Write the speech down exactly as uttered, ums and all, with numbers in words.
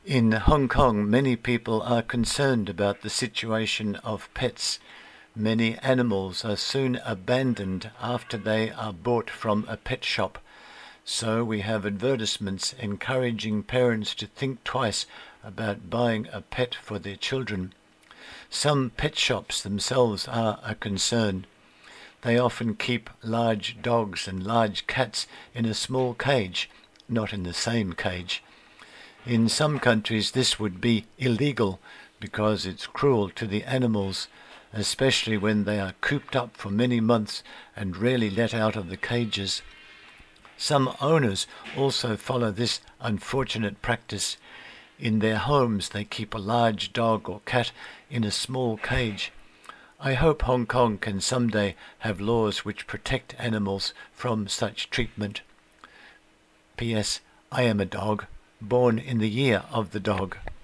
In Hong Kong, many people are concerned about the situation of pets. Many animals are soon abandoned after they are bought from a pet shop. So we have advertisements encouraging parents to think twice about buying a pet for their children. Some pet shops themselves are a concern. They often keep large dogs and large cats in a small cage, not in the same cage. In some countries this would be illegal because it's cruel to the animals, especially when they are cooped up for many months and rarely let out of the cages. Some owners also follow this unfortunate practice. In their homes they keep a large dog or cat in a small cage. I hope Hong Kong can someday have laws which protect animals from such treatment. P S. I am a dog, born in the year of the dog.